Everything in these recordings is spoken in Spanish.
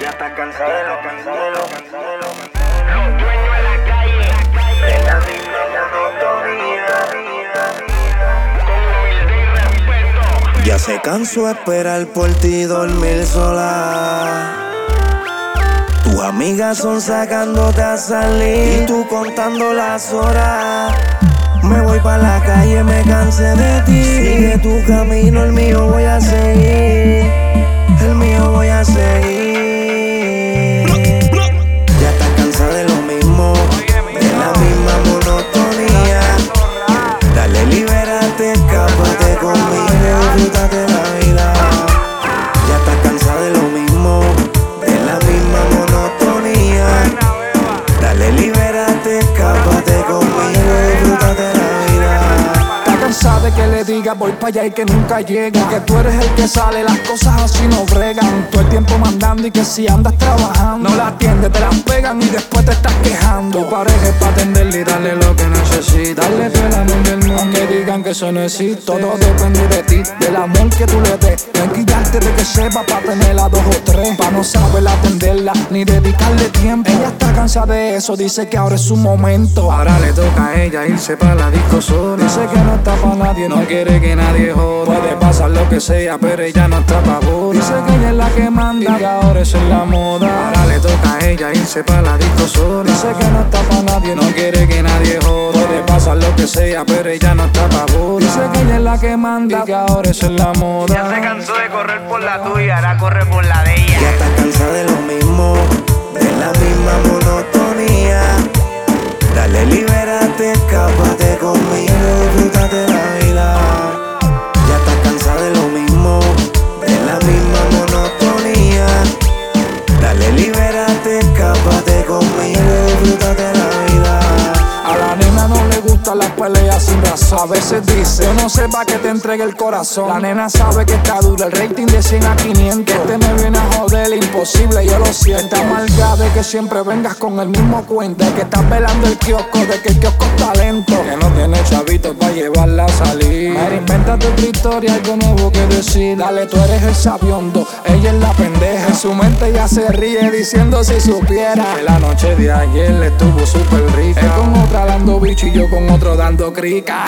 Ya está cansado de lo cansado. Los dueños en la calle, De la misma monotonía. con humildad y respeto. Ya se cansó de esperar por ti dormir sola. Tus amigas son sacándote a salir y tú contando las horas. Me voy pa' la calle, me cansé de ti. Sigue tu camino, el mío voy a seguir. El mío voy a seguir. Ya estás cansada de lo mismo, de la misma monotonía. Dale, libérate, escápate conmigo, disfrútate la vida. Ya estás cansada de lo mismo, de la misma monotonía. Dale, libérate, escápate conmigo, disfrútate la vida. Está cansada de que le diga voy pa' allá y que nunca llega. Que tú eres el que sale, las cosas así no bregan. Todo el tiempo mandando y que si andas trabajando no la atiendes, te las pegan y después te estás quejando. Tu pareja es pa' atenderle y darle lo que necesita. Darle todo el amor del mundo, aunque digan que eso no existe. Todo depende de ti, del amor que tú le des. No hay que guiarte de que sepa pa' tenerla dos o tres, pa' no saber atenderla ni dedicarle tiempo. Ella está cansada de eso, dice que ahora es su momento. Ahora le toca a ella irse pa' la disco sola. Dice que no está pa' nadie, no quiere que nadie joda. Puede pasar lo que sea, pero ella no está pa' boda. Dice que ella es la que manda y que ahora eso es la moda. Ahora le toca a ella irse pa' la disco sola. Dice que no está pa' nadie, no quiere que nadie joda. Puede pasar lo que sea, pero ella no está pa' boda. Dice que ella es la que manda y que ahora eso es la moda. Ya se cansó de correr por la tuya, ahora corre por la de ella. Ya estás cansada de lo mismo, de la misma monotonía. Dale, libérate, escápate conmigo, disfrútate la vida. Ya estás cansada de lo mismo, de la misma monotonía. Dale, libérate, escápate conmigo, disfrútate la vida. A la nena no le gustan las peleas sin razón. A veces dice, yo no sé pa' que te entregue el corazón. La nena sabe que está dura, el rating de 100 a 500. Este me viene a joder, imposible, yo lo siento. Está amargada de que siempre vengas con el mismo cuento. De que estás velando el kiosco, de que el kiosco está lento. Que no tiene chavitos pa' llevarla a salir. Mira, invéntate otra historia, algo nuevo que decir. Dale, tú eres el sabiondo, ella es la pendeja. En su mente ya se ríe diciendo si supiera que la noche de ayer le estuvo súper rica. Él con otra dando bicho y yo con otro dando crica.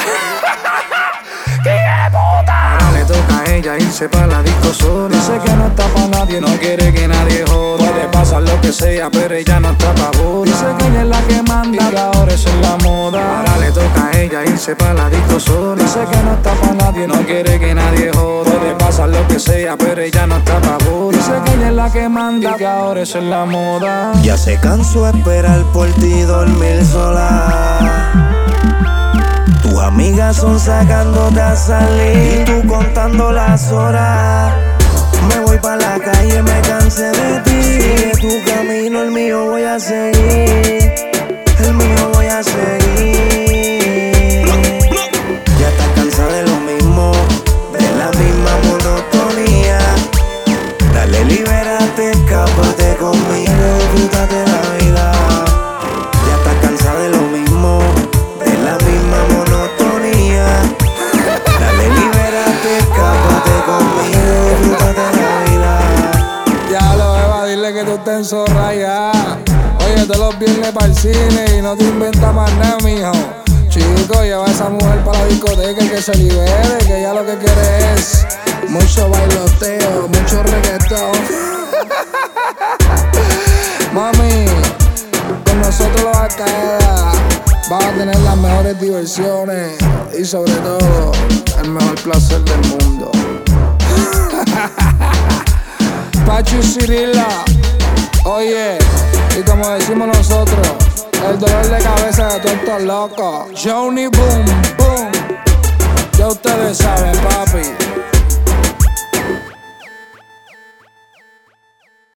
Ahora le toca a ella irse pa' la disco sola. Dice que no está pa' nadie, no quiere que nadie joda. Puede pasar lo que sea, pero ella no está pa' boda. Dice que ella es la que manda y que ahora eso es la moda. Ahora le toca a ella irse pa' la disco sola. Dice que no está pa' nadie, no quiere que nadie joda. Puede pasar lo que sea, pero ella no está pa' boda. Dice que ella es la que manda y que ahora eso es la moda. Ya se cansó de esperar por ti dormir sola. Tus amigas son sacándote a salir y tú contando las horas. Me voy pa' la calle, me cansé de ti. Sigue tu camino, el mío voy a seguir. El mío voy a seguir. Ya estás cansada de lo mismo, de la misma monotonía. Dale, libérate, escápate conmigo, disfrútate la vida. Ya estás cansada de lo mismo, de la misma monotonía. Dale, libérate, escápate conmigo, disfrútate la vida. Ya lo Eva, dile que tú estás en zorra ya. Oye, todos los viernes para el cine y no te inventas más nada, mijo. Chico, lleva a esa mujer para la discoteca y que se libere, que ella lo que quiere es mucho bailoteo, mucho reggaetón. Mami, con nosotros los Al-Qaeda vas a tener las mejores diversiones y sobre todo el mejor placer del mundo. Pachu y Cirila, oye, y como decimos nosotros, el dolor de cabeza de todos estos locos. Johnny Boom Boom, ya ustedes saben, papi.